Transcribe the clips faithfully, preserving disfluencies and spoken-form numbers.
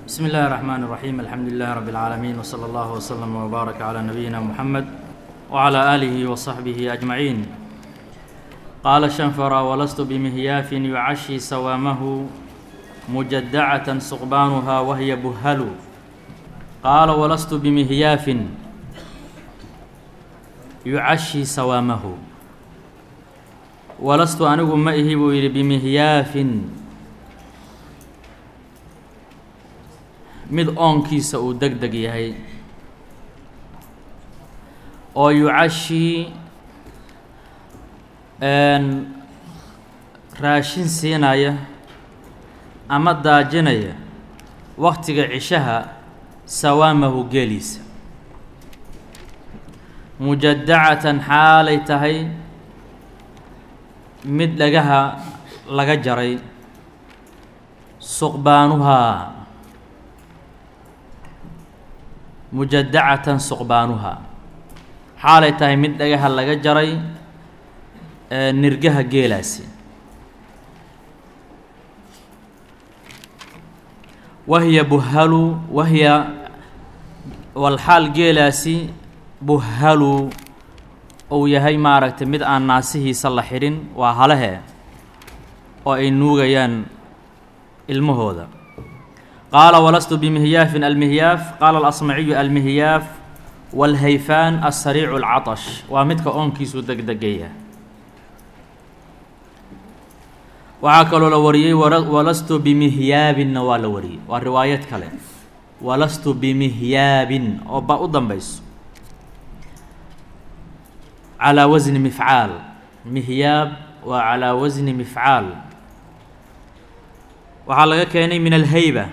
بسم الله الرحمن الرحيم الحمد لله رب العالمين وصلى الله وسلم وبارك على نبينا محمد وعلى آله وصحبه أجمعين. قال الشنفر: ولست بمهياف يعشي سوامه مجدعة سقبانها وهي بهل. قال: ولست بمهياف يعشي سوامه. ولست أنgu ma ihi buu yidhi bimihyaafin mid oonkiisa uu deg deg yahay oo yucashii raashin siinaya ama daajinaya waqtiga cishaha sawaamahu geeliisa mujadacatan xaalay tahay mid dhagaha laga jaray suqbaanuhaa mujadacatan suqbaanuhaa xaalay tahay mid dhagaha laga jaray nirgaha geelaasi wahiya buhalu wahiya walxaal geelaasi buhalu uu yahay maaragtay mid aan naasihiisa la xidhin waa halehe oo ay nuugayaan ilmahooda. qaala: walastu bimihyaafin almihyaaf qaala alasmaciyu almihyaaf walhayfaan asariicu alcatash waa midka oonkiisu degdegaya. waxaa kaloo la wariyey walastu bimihyaabinna waa la wariyey, waa riwaayad kale walastu bimihyaabin oo ba u danbayso calaa wasni mifcaal. mihyaab waa calaa wasni mifcaal, waxaa laga keenay min alhayba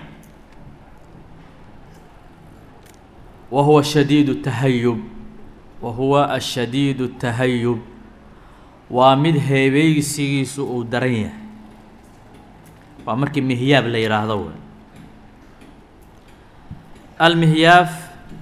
wa huwa shadiidu tahayub wa huwa ashadiidu tahayub waa mid heebeysigiisu uu daran yahay, waa markii mihyaab la yidhaahdo w almihyaaf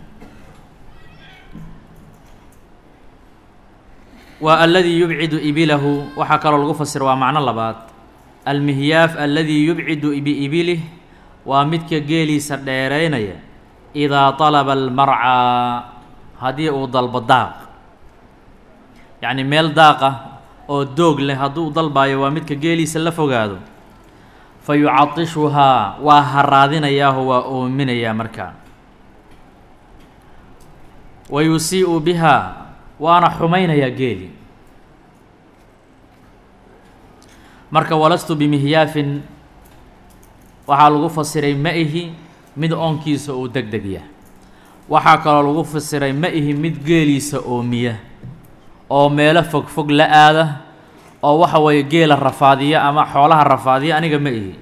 waa aladii yubcidu ibilahu. waxaa kaloo lagu fasira waa macno labaad. almihyaaf aladii yubcidu biibilih waa midka geeliisa dheeraynaya idaa طalaba almarcaa haddii uu dalbo daaq, yacni meel daaqa oo doog leh hadduu dalbayo waa midka geeliisa la fogaado fa yucatishuhaa waa haraadinayaaho waa oominayaa markaa wa yusii'u bihaa waana xumaynayaa geeli. marka walastu bimihyaafin waxaa lagu fasiray ma ihi mid oonkiisa uu deg deg yahay. waxaa kaloo lagu fasiray ma ihi mid geeliisa oomiya oo meelo fog fog la aada oo waxa weeye geela rafaadiya ama xoolaha rafaadiya aniga ma ihi.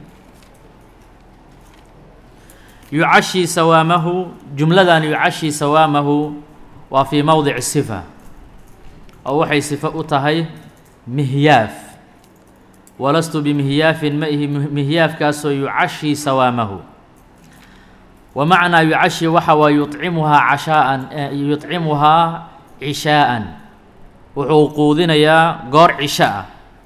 yucashii sawaamahu jumladan yucashii sawaamahu waa fii mowdici sifa oo waxay sifo u tahay mihyaaf. walastu bimihyaafin ma ihi mihyaafkaasoo yucashii sawaamahu. wa macnaa yucashi waxa waa yuطcimuhaa cashaa'an yuطcimuhaa cishaa'an wuxuu quudinayaa goor cisho ah.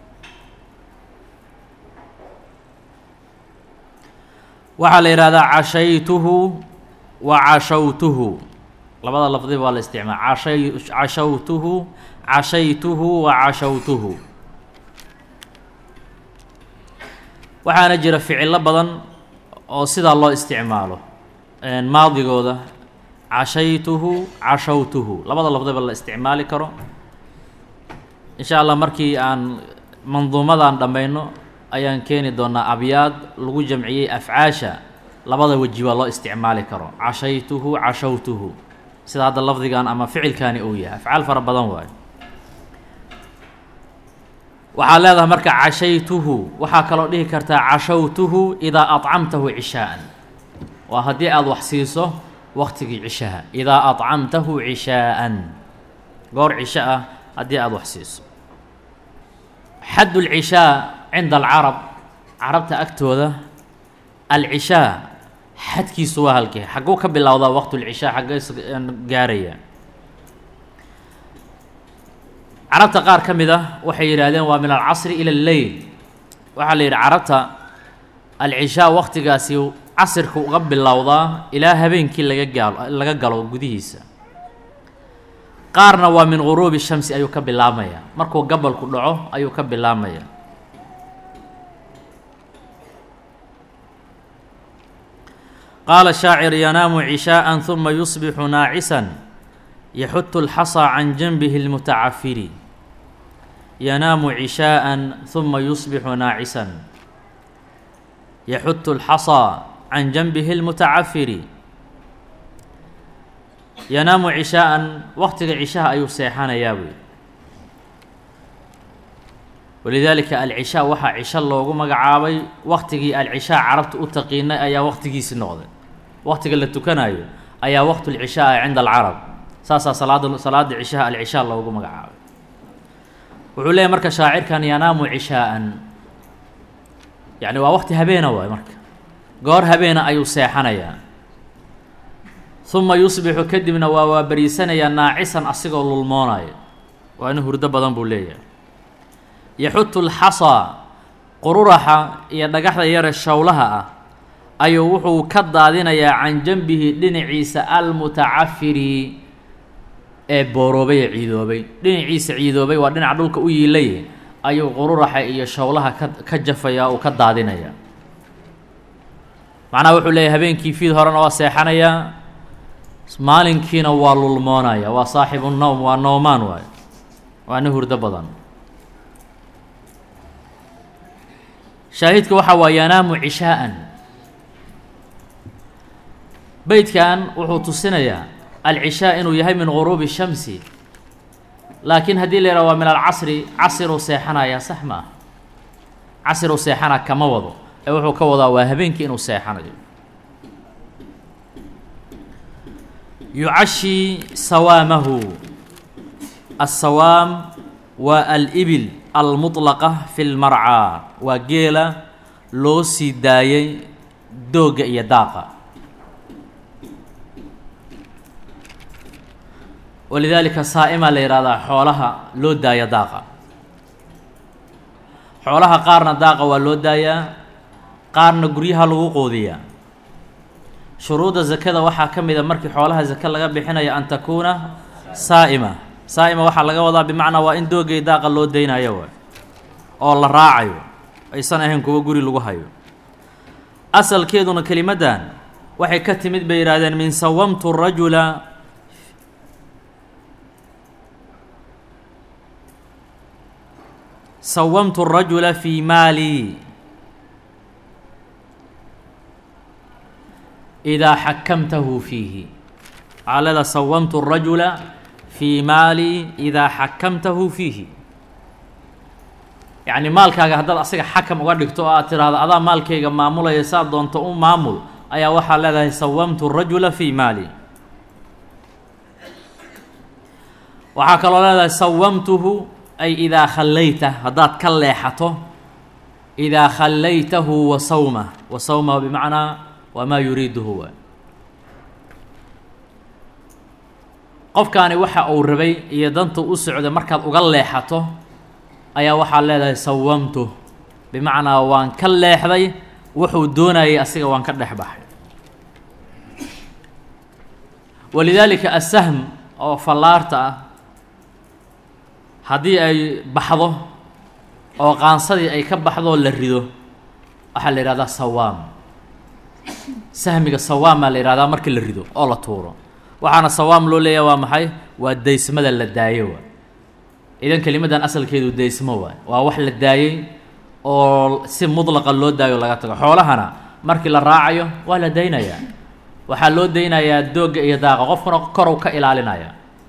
waxaa la yidhahdaa cashaytuhu wa cashawtuhu, labada lafdi waa la isticmaala cashay cashawtuhu cashaytuhu wa cashawtuhu. waxaana jira ficilo badan oo sidaa loo isticmaalo maadigooda cashaytuhu cashawtuhu labada lafdiba la isticmaali karo. in sha allah markii aan manduumadan dhammayno ayaan keeni doonaa abyaad lagu jamciyey afcaasha labada weji baa loo isticmaali karo cashaytuhu cashawtuhu sida hadda lafdigan ama ficilkaani uu yahay. afcaal fara badan waayo. waxaa leedahay marka cashaytuhu waxaa kaloo dhihi kartaa cashawtuhu idaa acamtahu cishaa'an waa haddii aada wax siiso waqtigii cishaha. idaa acamtahu cishaa'an goor cisho ah haddii aada wax siiso. xadd اlcishaa cinda alcarab carabta agtooda alcishaa xadkiisu waa halkee xagguu ka bilowdaa waqt اlcishaa xaggees gaaraya. carabta qaar ka mid ah waxay yidhaahdeen waa min alcasri ila اlleyl. waxaa la yidhi carabta alcishaa waqtigaasi casirka uga bilowdaa ilaa habeenkii laga gaalo laga galo gudihiisa. qaarna waa min guruubi shamsi ayuu ka bilaabmayaa, markuu gabalku dhaco ayuu ka bilaabmayaa. qaala shaacir yanaamu cishaa'an huma yusbixu naacisan yaxutu alxasaa can janbihi almutacafiri. yanaamu cishaa'an huma yusbixu naacisan yaxutu alxasaa can janbihi almutacafiri. yanaamu cishaa'an waqtiga cishaha ayuu seexanayaa wey. walidaalika alcishaa waxaa cisho loogu magacaabay waqtigii alcishaa carabta u taqiinay ayaa waqtigiisi noqday. waqtiga la tukanayo ayaa waqtulcishaa cinda alcarab, saasaa salaada salaada cishaha alcishaa loogu magacaabay. wuxuu leeyahy marka shaacirkan yanaamu cishaa'an, yacni waa waqti habeena waay, marka goor habeena ayuu seexanayaa. huma yusbixu kadibna waa waa bariisanayaa naacisan asigoo lulmoonaya, waa ina hurdo badan buu leeyahay. yaxutu alxasaa qururaxa iyo dhagaxda yare shawlaha ah ayuu wuxuu ka daadinayaa can janbihi dhinaciisa almutacafiri ee booroobay ee ciidoobay. dhinaciisa ciidoobay waa dhinaca dhulka u yiilay ayuu qururaxa iyo shawlaha ka ka jafayaa uu ka daadinayaa. macnaha wuxuu leeyahay habeenkii fiid horena waa seexanayaa, maalinkiina waa lulmoonaya, waa saaxibu nowm, waa noomaan waayo, waa nin hurdo badan. shaahidka waxaa waa yanaamu cishaa'an. beytkan wuxuu tusinayaa alcishaa inuu yahay min guruubi shamsi, laakiin haddii la yidhaha waa min alcasri, casiruu seexanayaa sax ma ah. casiruu seexana kama wado ee wuxuu ka wadaa waa habeenkii inuu seexanayo. yucashi sawaamahu. asawaam waa alibil almutlaqa fi lmarcaa, waa geela loo sii daayay doogga iyo daaqa. walidaalika saa'ima la yihahdaa xoolaha loo daaya daaqa. xoolaha qaarna daaqa waa loo daayaa, qaarna guryaha lagu qoodiyaa. shuruudda zakada waxaa ka mid a markii xoolaha zaka laga bixinayo an takuuna saa'ima. saa'ima waxaa laga wadaa bimacnaa waa in doogay daaqa loo daynayo waay, oo la raacayo, aysan ahayn kuwa guri lagu hayo. asalkeeduna kelimaddan waxay ka timid bay yidhahdeen min sawamtu rajula sawamtu rajula fii maali idaa xakamtahu fiihi. waxaa leedaha sawamtu rajula fii maali idaa xakamtahu fiihi, yacni maalkaaga haddaad asaga xakam uga dhigto oo aad tiraahdo adaa maalkayga maamulaya saad doonto u maamul, ayaa waxaa leedahay sawamtu rajula fii maali. waxaa kaloo leedahay sawamtuhu ay idaa khallayta, haddaad ka leexato, idaa khallaytahu wa sawmah. wa sawmahu bimacnaa wamaa yuriiduhu waay. qofkaani waxa uu rabay iyo danta u socda markaad uga leexato ayaa waxaad leedahay sawamtu, bimacnaa waan ka leexday, wuxuu doonayay asiga waan ka dhex baxay. walidaalika asahm oo fallaarta ah haddii ay baxdo oo qaansadii ay ka baxdoo la rido waxaa la yihahdaa sawaam. sahmiga sawaamaa la yihahdaa markii la rido oo la tuuro. waxaana sawaam loo leeyahay waa maxay? waa daysmada la daayo waay. idan kelimadan asalkeedu daysmo waay, waa wax la daayey oo si mudlaqa loo daayo laga tago. xoolahana markii la raacayo waa la daynayaa, waxaa loo daynayaa doogga iyo daaqa, qofkuna korow ka ilaalinaya.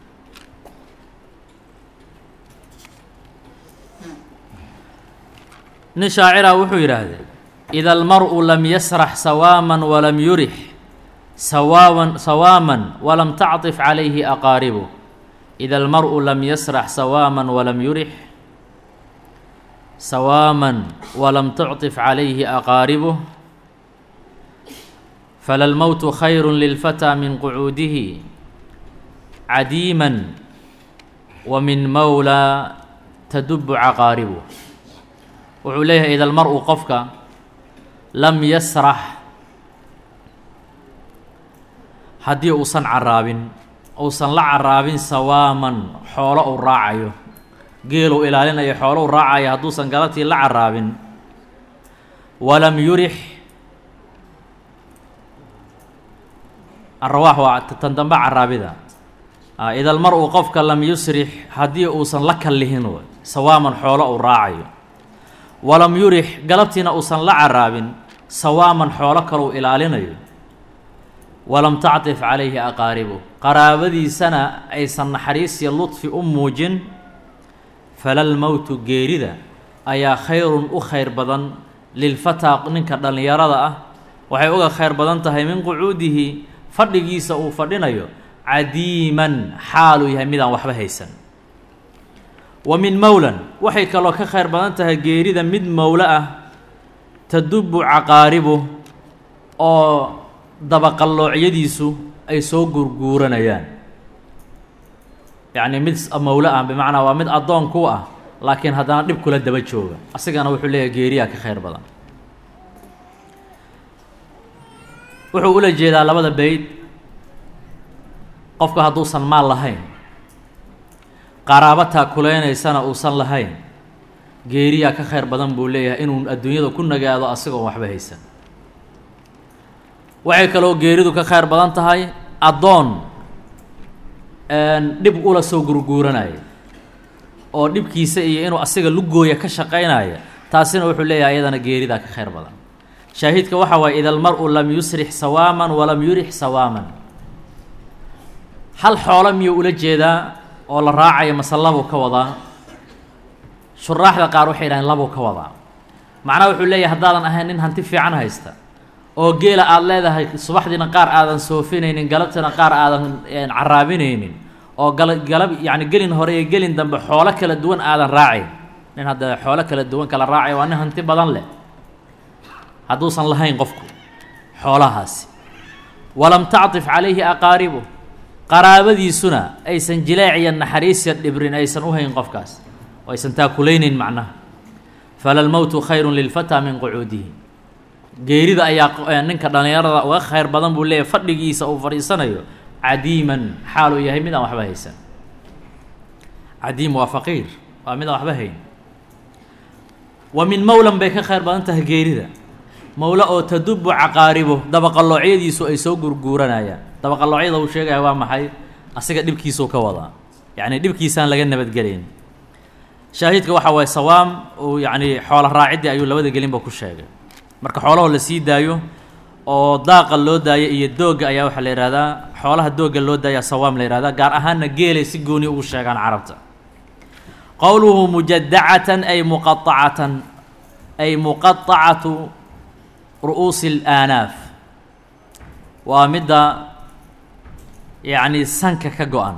nin shaacira wuxuu yidhaahday ida almar'u lam yasrax sawaaman walam yurix sawaaman sawaaman walam tacطif calayhi aqaaribu. ida almar'u lam yasrax sawaaman walam yurix sawaaman walam tucطif calayhi aqaaribuh fala lmowtu khayru lilfataa min qucuudihi cadiiman wa min mawlaa tadubu caqaaribuh. wuxuu leeyahay ida almar-u qofka lam yasrax haddii uusan caraabin uusan la caraabin sawaaman xoolo uu raacayo geeluu ilaalinayo xoolo u raacayo hadduusan galabtii la caraabin walam yurix arrawaax waa tan dambe caraabida idal mar uu qofka lam yusrix haddii uusan la kallihin sawaaman xoolo uu raacayo walam yurix galabtiina uusan la caraabin sawaaman xoolo kaleu ilaalinayo walam tactif calayhi aqaaribu qaraabadiisana aysan naxariis iyo ludfi u muujin falal mowtu geerida ayaa khayrun u khayr badan lilfataa ninka dhallinyarada ah waxay uga khayr badan tahay min qucuudihi fadhigiisa uu fadhinayo cadiiman xaaluu yahay midaan waxba haysan wa min mowlan waxay kaloo ka khayr badan tahay geerida mid mowlo ah tadubu caqaaribu oo dabaqalloocyadiisu ay soo gurguuranayaan yacni mid mowlo ah bimacnaa waa mid addoon ku ah laakiin haddana dhib kula daba jooga asigana wuxuu leeyahay geeriyaa ka khayr badan wuxuu ula jeedaa labada beyd qofka hadduusan maal lahayn qaraabo taakuleynaysana uusan lahayn geeriyaa ka khayr badan buu leeyahay inuu adduunyada ku nagaado asigoon waxba haysan waxay kaloo geeridu ka khayr badan tahay addoon dhib ula soo gurguuranaya oo dhibkiisa iyo inuu asiga lugooya ka shaqaynaya taasina wuxuu leeyahay iyadana geeridaa ka khayr badan shaahidka waxa waaye ida almar-u lam yusrix sawaaman walam yurix sawaaman hal xoolo miyuu ula jeedaa oo la raacayo mase labuu ka wadaa shuraaxda qaar waxay yidhahdeen labuu ka wadaa macnaha wuxuu leeyahay haddaadan ahayn nin hanti fiican haysta oo geela aada leedahay subaxdiina qaar aadan soofinaynin galabtiina qaar aadan caraabinaynin oo gala galab yacni gelin hore iyo gelin dambe xoolo kala duwan aadan raacayn nin hadda xoolo kala duwan kala raacay waa nin hanti badan leh hadduusan lahayn qofku xoolahaasi walam tactif calayhi aqaaribu qaraabadiisuna aysan jileec iyo naxariisya dhibrin aysan u hayn qofkaas oo aysan taakulaynayn macnaha falalmowtu khayrun lilfataa min qucuudihi geerida ayaa ninka dhallinyarada uga khayr badan buu leeyahay fadhigiisa uu fadhiisanayo cadiiman xaaluu yahay mid aan waxba haysan cadiim waa faqiir waa mid aan waxba hayn wa min mowlan bay ka khayr badan tahay geerida mowlo oo tadubu caqaaribo dabaqalloocyadiisu ay soo gurguuranayaan dabaqalloocyada uu sheegaya waa maxay asiga dhibkiisuu ka wadaa yacni dhibkiisaan laga nabadgelayn shaahidka waxa waaye sawaam uu yacni xoola raaciddii ayuu labada gelinba ku sheegay marka xoolahoo la sii daayo oo daaqa loo daayo iyo doogga ayaa waxaa la yihahdaa xoolaha doogga loo daaya sawaam la yihahdaa gaar ahaanna geelay si gooni ugu sheegaan carabta qowluhu mujadacatan ay muqaacatan ay muqaطacatu ru'uusi اlaanaaf waa midda yacni sanka ka go-an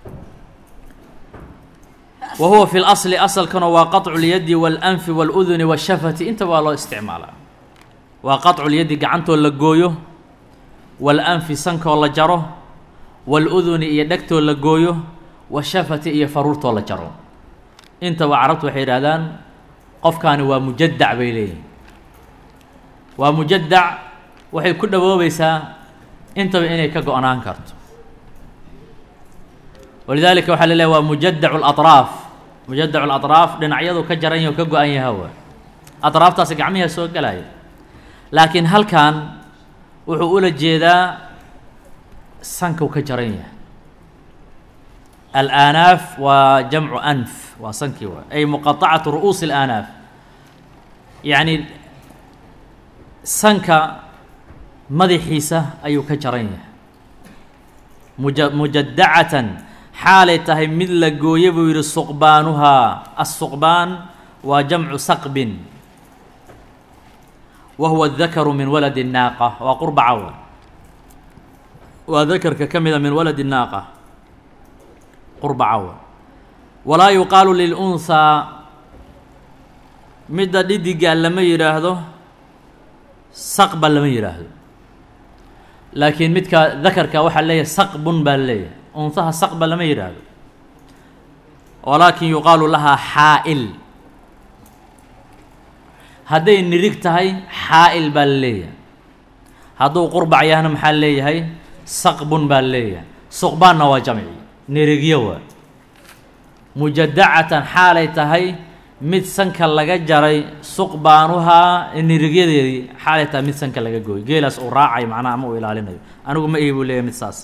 wa huwa fi اlasli asalkana waa qaطcu اlyadi waاlanfi wاluduni wاshafati inta waa loo isticmaalaa waa qaطcu lyadi gacantoo la gooyo walanfi sankoo la jaro wاluduni iyo dhegtoo la gooyo washafati iyo faruurtoo la jaro intaba carabtu waxay yidhahdaan qofkaani waa mujadac bay leeyihin waa mujadac waxay ku dhawoobaysaa intaba inay ka go-naan karto walidaalika waxaa la leeyahy waa mujadacu اlaطraaf mujadacu اlaطraaf dhinacyadu ka jaran yaho ka go-an yahawa aطraaftaasi gacmihaa soo gelaya laakiin halkan wuxuu ula jeedaa sankau ka jaran yahay alaanaaf waa jamcu anf waa sankii waay ay muqaطacatu ru'uusi اlaanaaf yacni sanka madaxiisa ayuu ka jaran yahay muja mujadacatan xaalay tahay mid la gooye buu yidhi suqbaanuhaa assuqbaan waa jamcu saqbin wa huwa adakaru min waladi الnaaqa waa qurba cawa waa dakarka ka mida min waladi الnaaqa qurba cawa walaa yuqaalu lilunhaa midda dhidigaa lama yidhaahdo saqba lama yidhaahdo laakiin midka dakarka waxaa leeyahay saqbun baa leeyahay unhaha saqba lama yidhaahdo walaakin yuqaalu lahaa xaa'il hadday nirig tahay xaa'il baa leeyahay hadduu qurbac yahna maxaa leeyahay saqbun baa leeyahay suqbaanna waa jamci nirigyo waa mujadacatan xaalay tahay mid sanka laga jaray suqbaanuhaa nirigyadeedii xaalay tahay mid sanka laga gooy geelaas uu raacay macnaha ama uu ilaalinayo anigu ma ihi buu leeyahay mid saas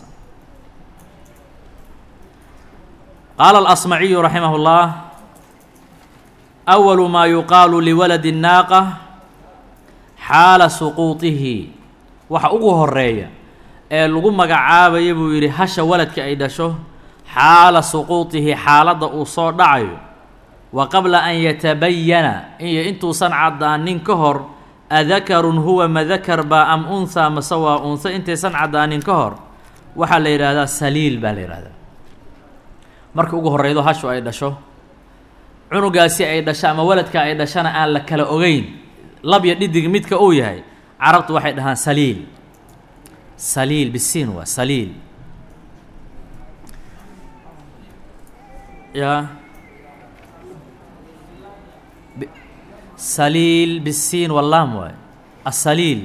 qaala alasmaciyu raximah اllah أwalu maa yuqaalu liwaladi الnaaqa xaala suquuطihi waxa ugu horeeya ee lagu magacaabaya buu yidhi hasha waladka ay dhasho xaala suquuطihi xaaladda uu soo dhacayo wa qabla an yatabayana iyo intuusan caddaanin ka hor adakarun huwa madakar baa am unhaa mase waa unha intaysan caddaanin ka hor waxaa la yidhaahdaa saliil baa la yidhahdaa marka ugu horeydo hashu ay dhasho cunugaasi ay dhasho ama waladka ay dhashana aan la kala ogeyn lab iyo dhidig midka uu yahay carabtu waxay dhahaan saliil saliil bisiin waa saliil ya saliil bisiin wallaam waay asaliil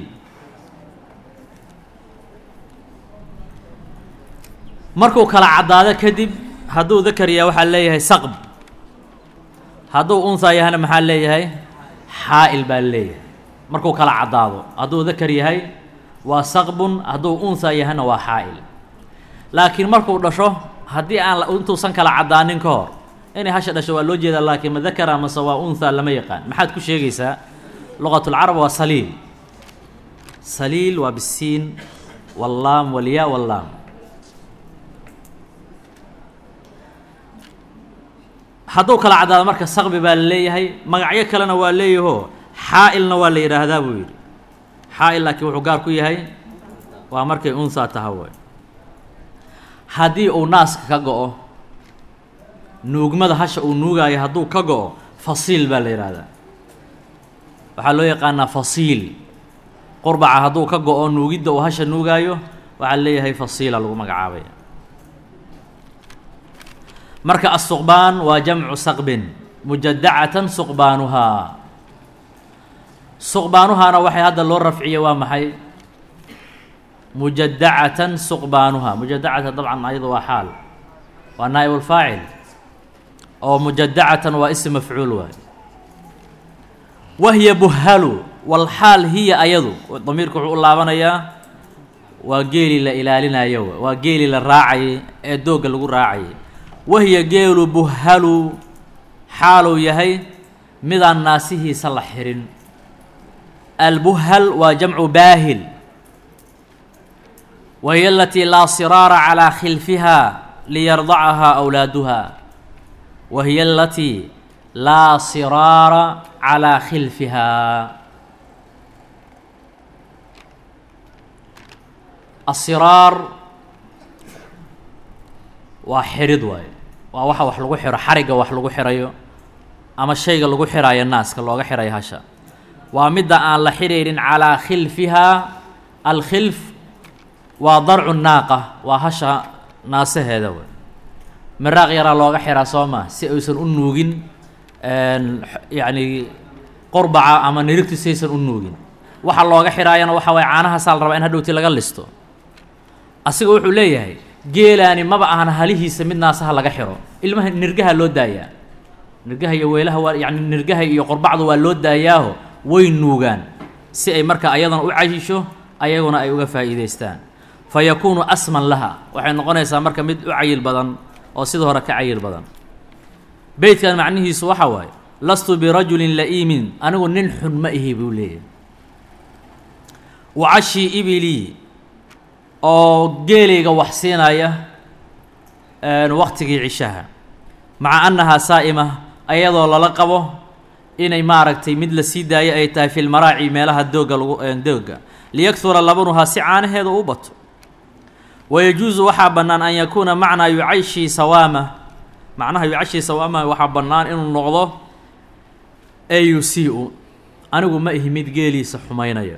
markuu kala caddaado kadib hadduu dakar yahay waxaa leeyahay saqb hadduu unhaa yahana maxaa leeyahay xaa'il baa leeyahay markuu kala caddaado hadduu dakar yahay waa saqbun hadduu unhaa yahana waa xaa'il laakiin markuu dhasho haddii aan intuusan kala caddaanin ka hor inay hasha dhasho waa loo jeedaa laakiin ma dakara mase waa unhaa lama yaqaan maxaad ku sheegaysaa luqatulcarab waa saliil saliil waa bisiin wallaam walyaa wallaam hadduu kala caddaado marka saqbi baa la leeyahay magacyo kalena waa leeyahoo xaa'ilna waa la yidhaahdaa buu yidhi xaa'il laakiin wuxuu gaar ku yahay waa markay unhaa taha way haddii uu naaska ka go-o nuugmada hasha uu nuugaayo hadduu ka go-o fasiil baa la yidhaahdaa waxaa loo yaqaanaa fasiil qurbaca hadduu ka go-o nuugidda uu hasha nuugaayo waxaa leeyahay fasiila lagu magacaabaya marka الsuqbaan waa jamcu saqbin mujadacatan suqbaanuhaa suqbaanuhaana waxay hadda loo rafciye waa maxay mujadacatan suqbaanuhaa mujadacatan dabcan ayado waa xaal waa naa'ib اlfaacil oo mujadacatan waa ism mafcuul waay wahiya buhalu walxaal hiya ayadu damiirku wuxuu u laabanayaa waa geeli la ilaalinayo waa geeli la raacayay ee doogga lagu raacayay wahiya geelu buhalu xaaluu yahay midaan naasihiisa la xirin albuhal waa jamcu baahil wahiya alatii laa siraara calaa khilfiha liyardacahaa awlaaduha wahiya alatii laa siraara calaa khilfiha asiraar waa xirid waaye waa waxa wax lagu xiro xarigga wax lagu xirayo ama shayga lagu xiraayo naaska looga xirayo hasha waa midda aan la xidhayrin calaa khilfihaa alkhilf waa darcu naaqa waa hasha naasaheeda wey miraaq yaraa looga xiraa soo maa si aysan u nuugin yacni qurbaca ama nirigti si aysan u nuugin waxa looga xiraayana waxa waye caanahaasaa la rabaa in hadhowti laga listo asiga wuxuu leeyahay geelaani maba ahan halihiisa mid naasaha laga xiro ilmaha nirgaha loo daayaa nirgaha iyo weelaha waa yacni nirgaha iyo qorbacdu waa loo daayaaho way nuugaan si ay marka ayadana u cayisho ayaguna ay uga faa'iidaystaan fa yakuunu asman laha waxay noqonaysaa marka mid u cayil badan oo sida hore ka cayil badan beytkan macnihiisu waxa waaye lastu birajulin la'iimin anigu nin xun ma ihi buu leeyahay wacashii ibilii oo geelayga wax siinaya waqtigii cishaha maca annahaa saa'ima ayadoo lala qabo inay maaragtay mid la sii daayo ay tahay fi lmaraaci meelaha doogga lagu doogga liyakhura labanuhaa si caanaheeda u bato wayajuusu waxaa bannaan an yakuuna macnaa yucayshii sawaama macnaha yucashii sawaama waxaa bannaan inuu noqdo ayusi-u anigu ma ihi mid geeliisa xumaynaya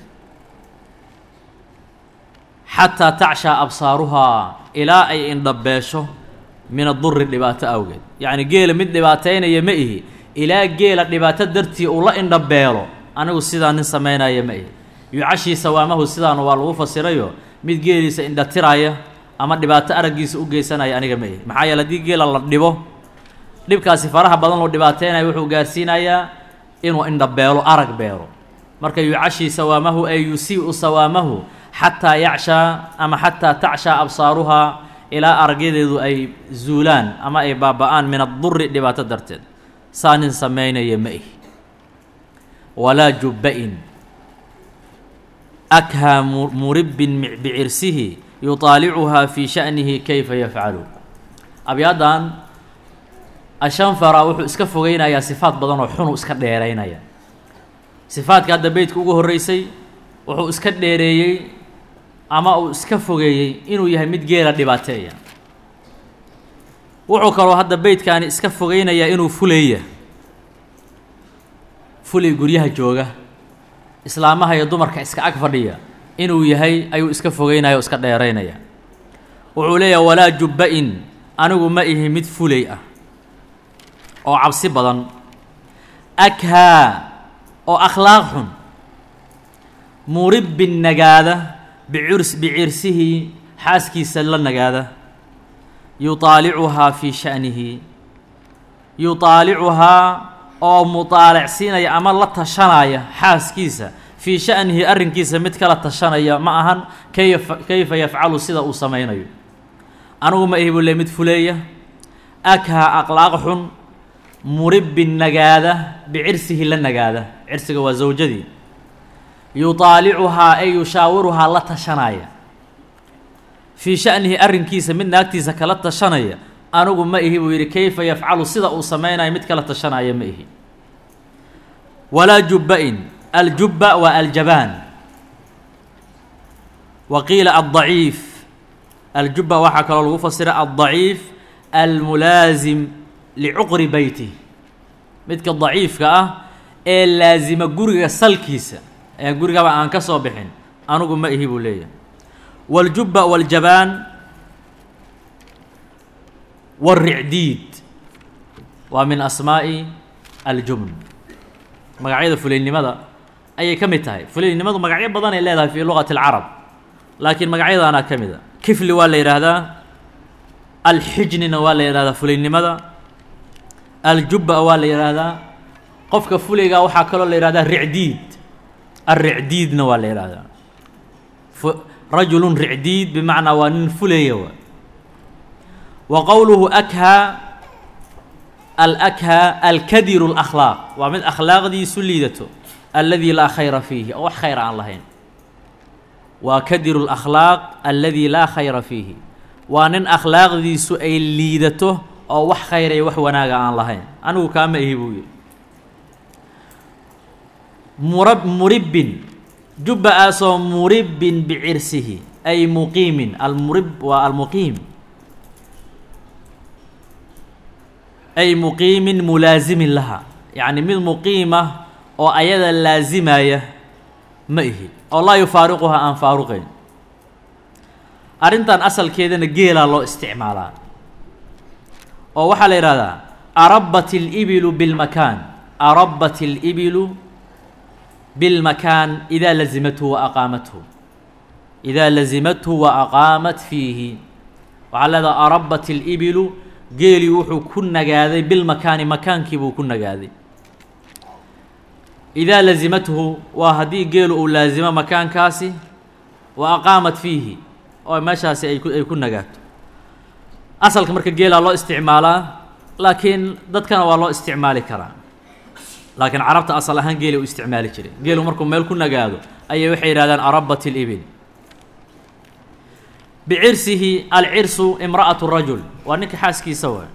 xataa tacshaa absaaruhaa ilaa ay indhabeesho min aduri dhibaato awgeed yacni geela mid dhibaataynaya ma ihi ilaa geela dhibaato dartii uu la indhabeelo anigu sidaa nin samaynaya ma ihi yucashii sawaamahu sidaana waa lagu fasirayo mid geeliisa indha tiraya ama dhibaato araggiisa u geysanaya aniga ma ihi maxaa yeele haddii geela la dhibo dhibkaasi faraha badan loo dhibaateynayo wuxuu gaarsiinayaa inuu indha beelo arag beelo marka yucashii sawaamahu ay yusii'u sawaamahu xataa yacshaa ama xataa tacshaa absaaruhaa ilaa aragyadeedu ay zuulaan ama ay baaba'aan min addurri dhibaato darteed saa nin samaynaya ma ihi walaa jubba-in akhaa muribbin bicirsihi yuطaalicuhaa fii sha'nihi kayfa yafcalu abyaadan ashanfara wuxuu iska fogeynayaa sifaad badan oo xunuu iska dheeraynaya sifaadka hadda beytka ugu horreysay wuxuu iska dheereeyey ama uu iska fogeeyey inuu yahay mid geela dhibaateeya wuxuu kaloo hadda beytkaani iska fogeynayaa inuu fuleeya fulay guryaha jooga islaamaha iyo dumarka iska ag fadhiya inuu yahay ayuu iska fogeynaya o iska dheeraynaya wuxuu leeyahay walaa jubba-in anigu ma ihi mid fulay ah oo cabsi badan akhaa oo akhlaaq xun muribbin nagaada bicurs bicirsihi xaaskiisa la nagaada yuطaalicuhaa fii sha'nihi yuطaalicuhaa oo mutaalacsiinaya ama la tashanaya xaaskiisa fii sha'nihi arrinkiisa mid kala tashanaya ma ahan kayfa kayfa yafcalu sida uu samaynayo anigu ma ihi buu le mid fuleeya akhaa akhlaaq xun muribbin nagaada bicirsihi la nagaada cirsiga waa zawjadii yuطaalicuhaa ay yushaawiruhaa la tashanaya fii sha'nihi arrinkiisa mid naagtiisa kala tashanaya anigu ma ihi buu yidhi kayfa yafcalu sida uu samaynayo mid kala tashanaya ma ihi walaa jubba-in aljubba waa aljabaan wa qiila addaciif aljubba waxaa kaloo lagu fasira addaciif almulaasim licuqri beyti midka daciifka ah ee laasima guriga salkiisa ee gurigaba aan ka soo bixin anigu ma ihi buu leeyahay waljubba waljabaan waalricdiid waa min asmaa'i aljubn magacyada fulaynimada ayay ka mid tahay fulaynimadu magacyo badan ay leedahay fii luqati alcarab laakiin magacyadaanaa ka mid a kifli waa la yidhaahdaa alxijnina waa la yidhahdaa fulaynimada aljubba waa la yidhaahdaa qofka fulaygaa waxaa kaloo la yidhahdaa ricdiid alricdiidna waa la yidhaahdaa rajulun ricdiid bimacnaa waa nin fuleeya waa wa qowluhu akhaa alakhaa alkadiru alakhlaaq waa mid akhlaaqdiisu liidato alladii laa khayra fiihi oo wax khayra aan lahayn waa kadiru alakhlaaq alladii laa khayra fiihi waa nin akhlaaqdiisu ay liidato oo wax khayra iyo wax wanaaga aan lahayn anigu kaama ihi buu yihi murab muribbin jubba aasoo muribbin bicirsihi ay muqiimin almurib waa almuqiim ay muqiimin mulaasimin laha yacni mid muqiimah oo ayada laasimaya ma ihi oo laa yufaariquhaa aan faaruqayn arrintan asalkeedana geelaa loo isticmaalaa oo waxaa la yidhahdaa arabat اlibilu bilmakaan arabat اlibilu bilmakaan idaa lazimathu wa aqaamathu idaa lazimathu wa aqaamat fiihi waxaa leedaha arabat اlibilu geelii wuxuu ku nagaaday bilmakaani makaankii buu ku nagaaday idaa lazimathu waa haddii geelu uu laasimo makaankaasi wa aqaamat fiihi oo meeshaasi ay ku ay ku nagaato asalka marka geelaa loo isticmaalaa laakiin dadkana waa loo isticmaali karaa laakiin carabta asal ahaan geeli u isticmaali jiray geelu markuu meel ku nagaado ayay waxay yidhahdaan arabat اlibil bicirsihi alcirsu imra'atu rajul waa ninka xaaskiisa waay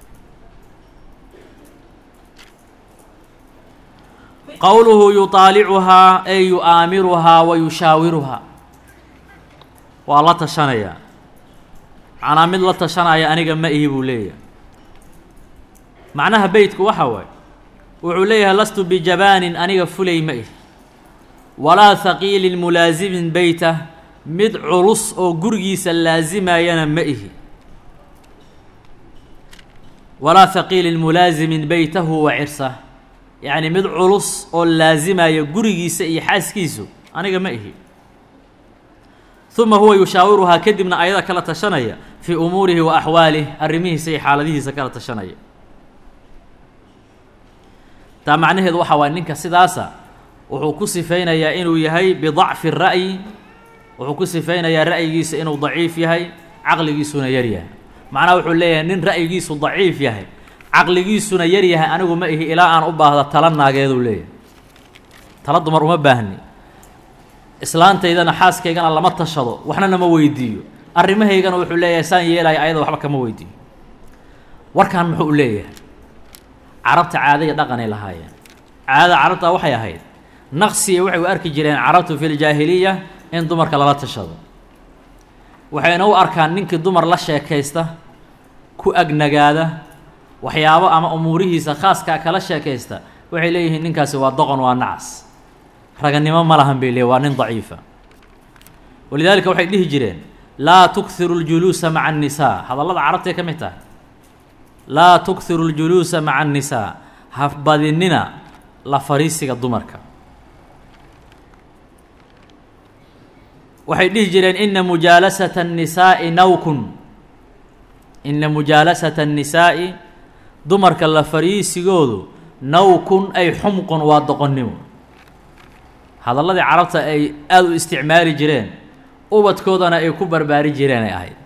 qowluhu yuطaalicuhaa ay yu'aamiruhaa wa yushaawiruhaa waa la tashanayaa macnaa mid la tashanaya aniga ma ihi buu leeyahay macnaha beytku waxa waaye wuxuu leeyahay lastu bijabaanin aniga fulay ma ihi walaa haqiilin mulaasimin beytah mid culus oo gurigiisa laasimayana ma ihi walaa haqiilin mulaasimin beytahu wa cirsah yacni mid culus oo laazimaya gurigiisa iyo xaaskiisu aniga ma ihi uma huwa yushaawiruhaa kadibna ayada kala tashanaya fii umuurihi wa axwaalih arrimihiisa iyo xaaladihiisa kala tashanaya taa macnaheedu waxa waay ninka sidaasa wuxuu ku sifaynayaa inuu yahay bidacfi ra'yi wuxuu ku sifaynayaa ra'yigiisa inuu daciif yahay caqligiisuna yar yahay macnaha wuxuu leeyahay nin ra'yigiisu daciif yahay caqligiisuna yar yahay anigu ma ihi ilaa aan u baahda tala naageeduu leeyahay tala dumar uma baahni islaantaydana xaaskaygana lama tashado waxna nama weydiiyo arrimahaygana wuxuu leeyahay saan yeelaya ayada waxba kama weydiiyo warkan muxuu leeyahay carabta caada iyo dhaqanay lahaayeen caadada carabta waxay ahayd naqsiya waxay u arki jireen carabtu fi ljaahiliya in dumarka lala tashado waxayna u arkaan ninkii dumar la sheekaysta ku agnagaada waxyaabo ama umuurihiisa khaaskaa kala sheekaysta waxay leeyihiin ninkaasi waa doqon waa nacas raganimo ma lahan bay leeyihin waa nin daciifa walidaalika waxay dhihi jireen laa tukhiru ljuluusa maca annisaa hadallada carabtay ka mid tahay laa tukhiru ljuluusa maca annisaa ha badinina la fariisiga dumarka waxay dhihi jireen ina mujaalasata annisaa'i nawkun ina mujaalasata annisaa'i dumarka la fariisigoodu nawkun ay xumqun waa doqonnimo hadalladii carabta ay aada u isticmaali jireen ubadkoodana ay ku barbaari jireen ay ahayd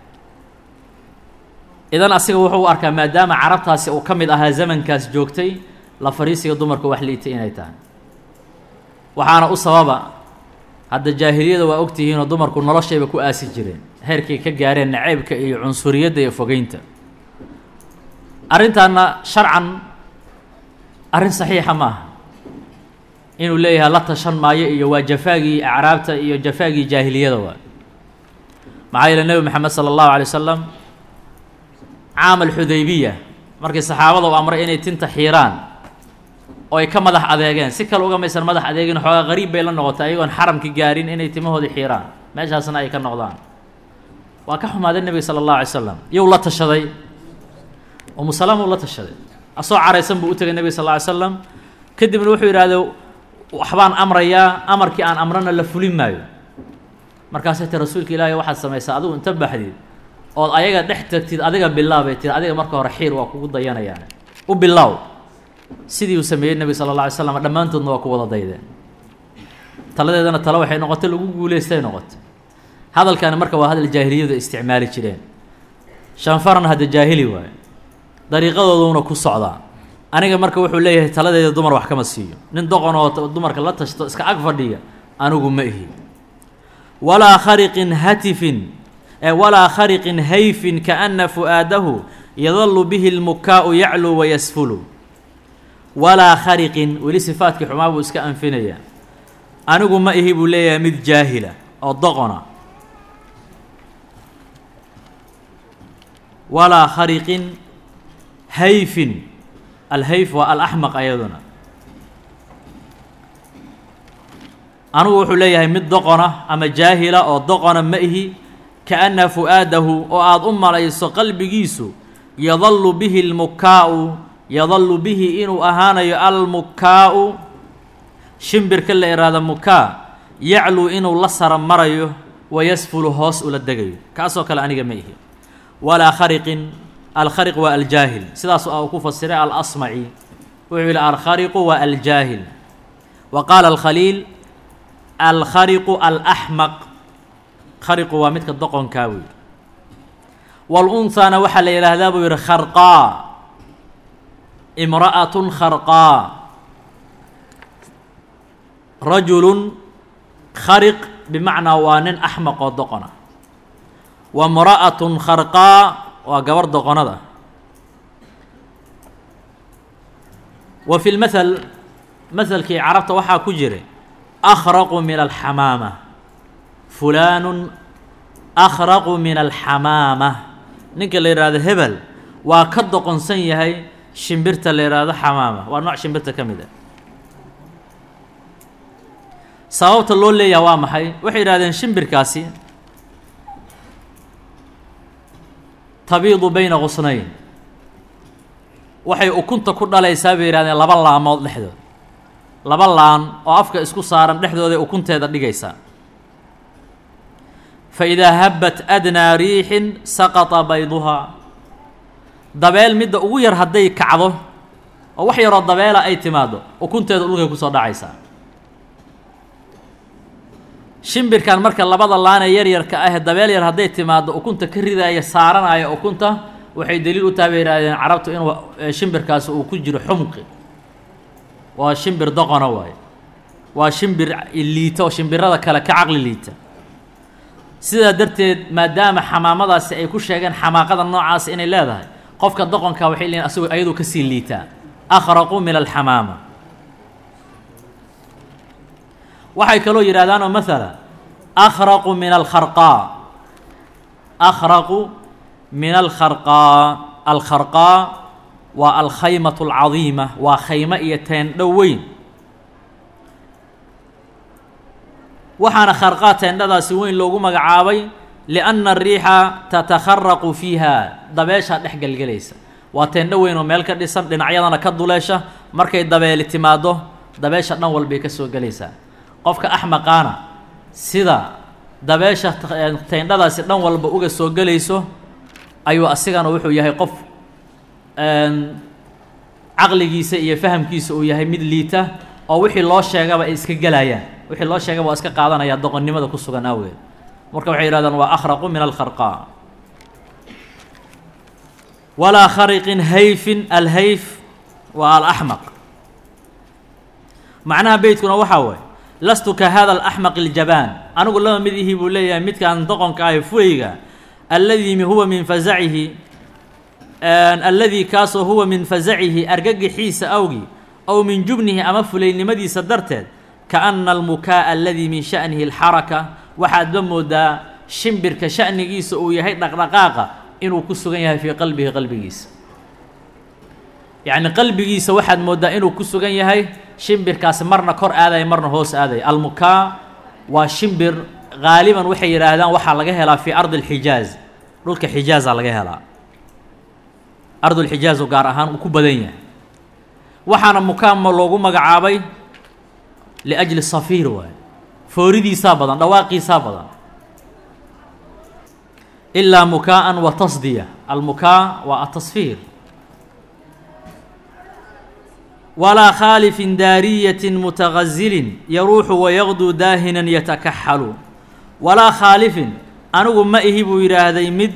idan asiga wuxuu u arkaa maadaama carabtaasi uu ka mid ahaa zamankaas joogtay la fariisiga dumarku wax liitay inay tahay waxaana u sababa hadda jaahiliyada waa ogtihiinoo dumarku noloshayba ku aasi jireen heerkay ka gaareen naceybka iyo cunsuriyadda iyo fogeynta arrintaana sharcan arrin saxiixa ma aha inuu leeyahay la tashan maayo iyo waa jafaagii acraabta iyo jafaagii jaahiliyada waa maxaa yeele nebi moxamed sala allahu alay wasalam caam alxudaybiya markii saxaabada u amray inay tinta xiiraan oo ay ka madax adeegeen si kale uga maysan madax adeegin xoogaa qariib bay la noqotay ayagoon xaramki gaarin inay timahoodii xiiraan meeshaasna ay ka noqdaan waa ka xumaaday nebiga sala allahu alay slam iyou la tashaday umu salaam uu la tashaday asoo caraysan buu u tegay nebiga sal lla ly slam kadibna wuxuu yidhahdee waxbaan amrayaa amarkii aan amrana la fulin maayo markaasay ti rasuulka ilaahay waxaad samaysaa adigu inta baxdid ood ayaga dhex tagtid adiga bilaabay tiri adiga marka hore xiir waa kugu dayanayaan u bilaaw sidii uu sameeyey nebiga sala alla alay slam dhammaantoodna waa ku wada daydeen taladeedana tale waxay noqotay lagu guulaystay noqotay hadalkaani marka waa hadal jaahiliyadu isticmaali jireen shanfaran hadda jaahili waayo dariiqadooduna ku socdaa aniga marka wuxuu leeyahay taladeeda dumar wax kama siiyo nin doqon oo dumarka la tashto iska ag fadhiya anigu ma ihi walaa khariqin hatifin walaa khariqin hayfin kaana fu'aadahu yadalu bihi lmukaa'u yacluu wayasfulu walaa khariqin weli sifaadkii xumaa buu iska anfinaya anigu ma ihi buu leeyahay mid jaahila oo doqona walaa khariqin hayfin alhayf waa alaxmaq ayaduna anigu wuxuu leeyahay mid doqona ama jaahila oo doqona ma ihi kaana fu'aadahu oo aada u malayso qalbigiisu yadallu bihi lmukaa'u yadallu bihi inuu ahaanayo almukaa'u shimbirka la ihaahdo mukaa yacluu inuu la sara marayo wayasfulu hoos ula degayo kaasoo kale aniga ma ihi walaa khariqin alkhariq waa aljaahil sidaas uu ku fasiray alasmaci wuxuu yihi alkhariqu waa aljaahil wa qaala alkhaliil alkhariqu alaxmaq khariqu waa midka doqonkaa wey walunhaana waxaa la yidhaahdaa buu yihi kharqaa imra'atun kharqaa rajulun khariq bimacnaa waa nin axmaq oo doqona wa mra'atun kharqaa waa gabar doqonada wa fi lmathal mathalkii carabta waxaa ku jiray akhraqu min alxamaama fulaanun akhraqu min alxamaama ninka la yidhaahdo hebel waa ka doqonsan yahay shimbirta la yidhaahdo xamaama waa nooc shimbirta ka mid a sababta loo leeyaha waa maxay waxay yidhahdeen shimbirkaasi tabiidu bayna qusnayn waxay ukunta ku dhalaysaa bay yihahdeen laba laamood dhexdood laba laan oo afka isku saaran dhexdooda ukunteeda dhigaysaa fa idaa habbat adnaa riixin saqata bayduhaa dabeel midda ugu yar hadday kacdo oo wax yaroo dabeela ay timaado ukunteeda dhulkay kusoo dhacaysaa shimbirkan marka labada laan ee yaryarka ah dabeel yar hadday timaado ukunta ka ridaaya saaranaya ukunta waxay daliil u tahay bay yidhaahdeen carabtu inuu shimbirkaasi uu ku jiro xumqi waa shimbir doqona waaye waa shimbir liita oo shimbirada kale ka caqli liita sidaa darteed maadaama xamaamadaasi ay ku sheegeen xamaaqada noocaas inay leedahay qofka doqonka waxay leeyihin asagoo ayaduu ka sii liitaa akhraqu min alxamaama waxay kaloo yidhahdaanoo maala akhraqu min alkharqaa akhraqu min alkharqaa alkharqaa waa alkhaymatu alcadiima waa khaymo iyo teendho weyn waxaana kharqaa teendhadaasi weyn loogu magacaabay lianna ariixa tatakharaqu fiiha dabeeshaa dhex gelgelaysa waa teendho weyn oo meel ka dhisan dhinacyadana ka duleesha markay dabeeli timaado dabeesha dhan walbay ka soo gelaysaa qofka axmaqaana sida dabeesha teendhadaasi dhan walba uga soo gelayso ayuu asigana wuxuu yahay qof caqligiisa iyo fahamkiisa uu yahay mid liita oo wixii loo sheegaba ay iska gelayaan wixii loo sheegaba waa iska qaadanaya doqonnimada ku sugan awgeed marka waxay yidhahdaan waa akhraqu min alkharqaa walaa khariqin hayfin alhayf waa alaxmaq macnaha beytkuna waxaa waay lastu ka hada alaxmaq iljabaan anigu lama mid ihii buu leeyahay midkaan doqonka ahi fuyga alladii huwa min fazacihi alladii kaasoo huwa min fazacihi argagixiisa awgii aw min jubnihi ama fulaynimadiisa darteed kaana almukaa'a aladii min sha'nihi alxaraka waxaadba moodaa shimbirka sha'nigiisa uu yahay dhaqdhaqaaqa inuu ku sugan yahay fii qalbihi qalbigiisa yacni qalbigiisa waxaad moodaa inuu ku sugan yahay shimbirkaasi marna kor aadaya marna hoos aadaya almukaa waa shimbir gaaliban waxay yidhaahdaan waxaa laga helaa fii ardi alxijaaz dhulka xijaaza laga helaa ardulxijaazu gaar ahaan uu ku badan yahay waxaana mukaama loogu magacaabay liajli safiir waaye fooridiisaa badan dhawaaqiisaa badan ilaa mukaa'an wa tasdiya almukaa waa atasfiir walaa khaalifin daariyatin mutagazilin yaruuxu wayaqduu daahinan yatakaxalu walaa khaalifin anigu ma ihi buu yidhaahday mid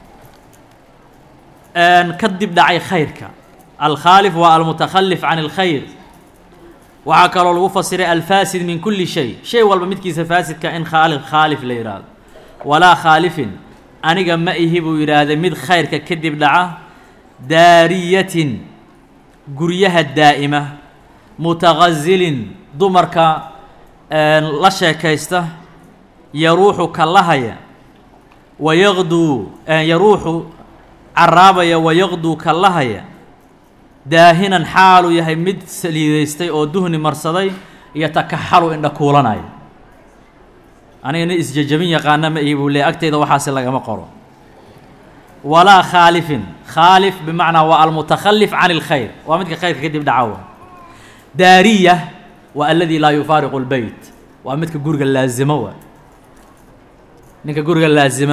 ka dib dhacay khayrka alkhaalif waa almutakhallif can alkhayr waxaa kaloo lagu fasiray alfaasid min kulli shay shay walba midkiisa faasidka in khaalif khaalif la yidhaahdo walaa khaalifin aniga ma ihi buu yidhaahday mid khayrka kadib dhaca daariyatin guryaha daa'ima mutagazilin dumarka la sheekaysta yaruuxu kallahaya wayaqduu yaruuxu caraabaya wayaqduu kallahaya daahinan xaaluu yahay mid saliidaystay oo duhni marsaday iyo takaxalu indha kuulanaya aniga nin isjejabin yaqaana ma ihi buu leey agteyda waxaasi lagama qoro walaa khaalifin khaalif bimacnaa waa almutakhallif can alkhayr waa midka khayrka kadib dhacawa daariya waa alladii laa yufaariqu lbeyt waa midka guriga laazima waa ninka guriga laazima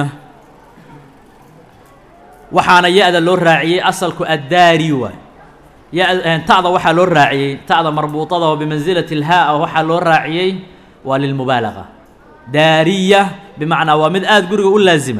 waxaana ya-da loo raaciyey asalku addaari waay ya ta'da waxaa loo raaciyey ta'da marbuuطada oo bimansilati اlhaa waxaa loo raaciyey waa lilmubaalaga daariya bimacnaa waa mid aada guriga u laazima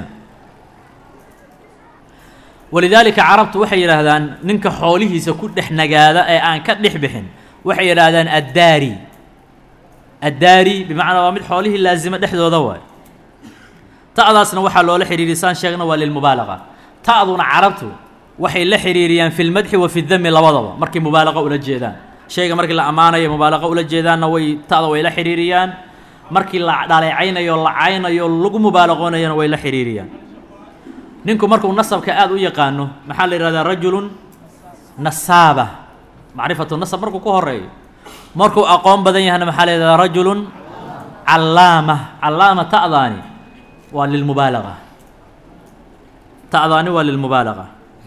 walidaalika carabtu waxay yidhaahdaan ninka xoolihiisa ku dhex nagaada ee aan ka dhex bixin waxay yidhaahdaan addaari addaari bimacnaa waa mid xoolihii laazima dhexdooda waay ta'daasna waxaa loola xidhiirisaan sheegna waa lilmubaalaga ta'duna carabtu waxay la xiriiriyaan fi lmadxi wa fi dami labadaba markay mubaalaqa ula jeedaan shayga markii la ammaanayo mubaalaqa ula jeedaanna way ta'da way la xiriiriyaan markii la dhaleecaynayo la caynayo lagu mubaalaqoonayana way la xiriiriyaan ninku markuu nasabka aada u yaqaano maxaa la yidhahdaa rajulun nasaaba macrifatu nasab markuu ku horeeyo markuu aqoon badan yahana maxaa la yidhahdaa rajulun callaama callaama ta'daani waa lilmubaalaga ta'daani waa lilmubaalaga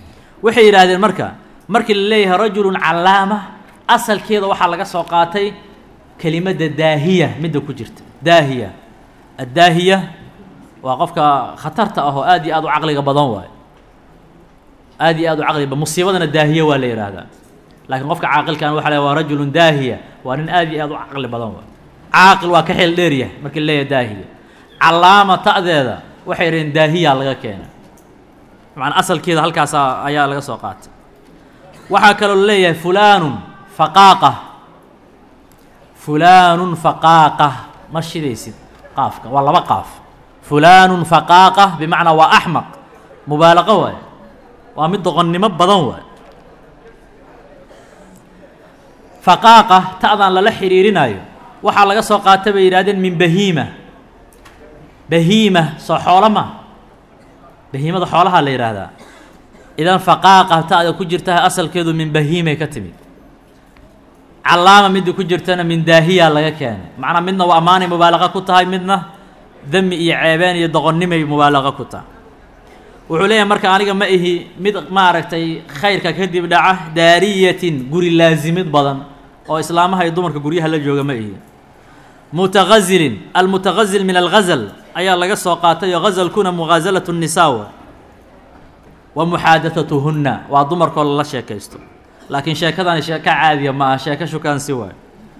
waxay yidhaahdeen marka markii la leeyahay rajulun callaama asalkeeda waxaa laga soo qaatay كلمة داهية مدة كجرت داهية الداهية وقفك خطرت أهو آدي آدو عقلي بدن آدي آدو عقلي بمصيبتنا الداهية ولا هذا لكن قفك عاقل كان وحلا ورجل داهية وأن آدي آدو عقلي بدن عاقل وكحيل ديرية مركل ليه داهية علامة تأذى وحيرين داهية لغا كينا معنى أصل كذا هالكاسا أيا لغا سوقات وحكى ليه فلان فقاقة فلان فقاقة ماشي ليست قافك والله ما قاف فلان فقاقة بمعنى وأحمق مبالغة واي ومد غنمة بدن واي فقاقة تأذن للحريرنا waxaa laga soo qaatay bay yiraahdeen min bahiima bahiima soo xoolama bahiimada xoolaha la yiraahdaa idan faqaaqa taada ku jirta asalkeedu min bahiima ka timid calaama mid ku jirtana min daahiya laga keenay macna midna waa amaani mubaalaqa ku tahay midna dami iyo ceebeen iyo doqonnimo mubaalaqa ku tahay wuxuu leeyahay marka aniga ma ihi mid ma aragtay khayrka kadib dhaca daariyatin guri laazimid badan oo islaamaha iyo dumarka guryaha la jooga ma ihi متغزل المتغزل من الغزل أي الله قصة قاتل غزل كنا مغازلة النساء ومحادثتهن وضمر كل الله شيء كيستو لكن شيء كذا شيء كعادي ما شيء شو كان سوى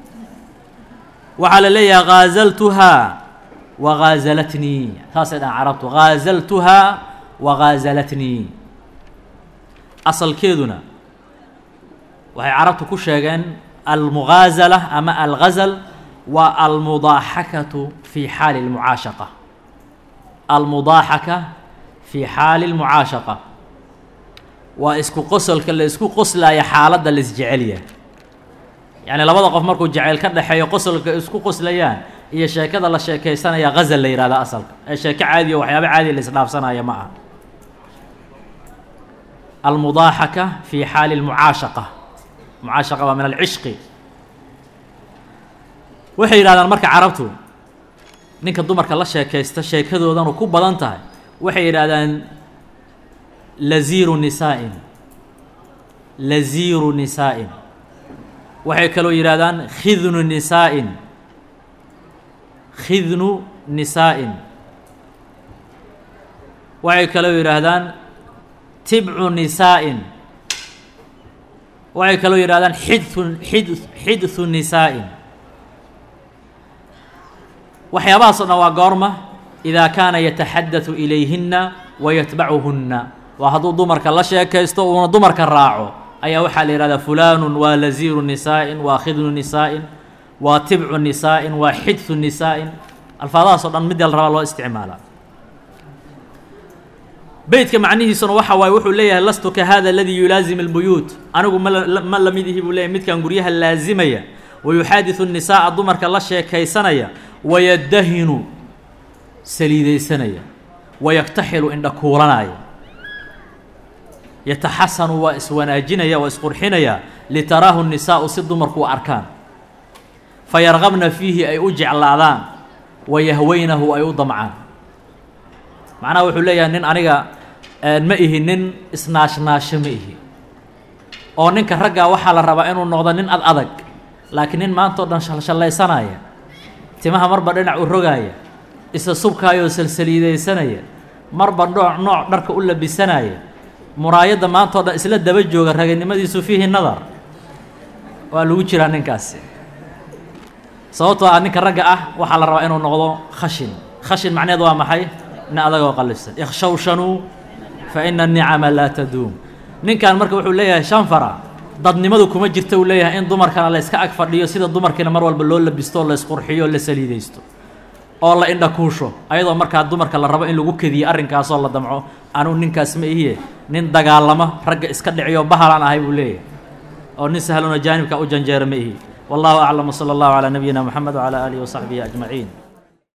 وعلى لي غازلتها وغازلتني خاصة أنا عرفت غازلتها وغازلتني أصل كذنا وهي عرفت كل شيء المغازلة أما الغزل والمضاحكة في حال المعاشقة المضاحكة في حال المعاشقة واسكو قسل كلا اسكو قسل يا حالة الاسجعلية يعني لو وقف مركو جعل كذا حي قسل اسكو قسليان هي شيء كذا لا شيء كيسنا يا غزل ليرا هذا أصل شيء عادي وحياة عادي اللي سناب سنة يا معه المضاحكة في حال المعاشقة معاشقة من العشق waxay yiraahdaan marka carabtu ninka dumarka la sheekaysta sheekadoodan oo ku badan tahay waxay yiraahdaan laziru nisaa'in laziru nisaa'in waxay kaloo yiraahdaan khidnu nisaa'in khidnu nisaa'in waxay kaloo yiraahdaan tib'u nisaa'in waxay kaloo yiraahdaan xidhu xidhu nisaa'in وحيابها صنوا قرمة إذا كان يتحدث إليهن ويتبعهن وهذا دمر كلا شيء كيستو ودمر كالراعو أي وحال هذا فلان ولزير النساء وخذن النساء وتبع النساء وحدث النساء الفضاء صدق مدى الرجال استعمالا بيت كمعنيه صنوحة ويوحوا ليه لست كهذا الذي يلازم البيوت أنا أقول ما لم يذهب ليه مد كان قريها اللازمية ويحادث النساء الضمر كلا شيء كيسنية ويدهن سليدي سنية ويكتحل عند كورنايا يتحسن واسوناجنيا واسقرحنيا لتراه النساء صد مركو أركان فيرغبن فيه أي أجع الأذان ويهوينه أي ضمعان معناه وحوليا نن أنيقا مئه نن إسناش ناش مئه أو ننك رقا وحال الربا إنو النغضا نن أذ أذك لكن نن ما أنتو دان شال شالله سنايا تمها مربا دينع الرقايا إسا سبكايو سلسليدي سنايا مربا نوع نوع درك أولا بسنايا مرايدة ما أنتو دان إسلا دبجوغا رقا نمديسو فيه النظر والوجرا ننكاسي صوتها أنك رقا وحال الربا إنو النغضا خشن خشن معناه ضوء محي نأذى وقلسن يخشوشنوا فإن النعم لا تدوم نين كان مركب وحول ليها شنفرة ضد نمدو كما جرتوا ليها إن ضمر كان الله يسكا أكفر ليو سيدا ضمر كان مروال باللول لبستو الله يسقرحيو الله سليديستو الله إندا كوشو أيضا مركب ضمر كان الربا إن لغو كذي أرن كاسو الله دمعو أنو نين كاسمي هي نين دقال لما رقا إسكا دعيو بحر عنا هاي بوليه أو نين سهلون جانب كأو جنجير مئه والله أعلم صلى الله على نبينا محمد وعلى آله وصحبه أجمعين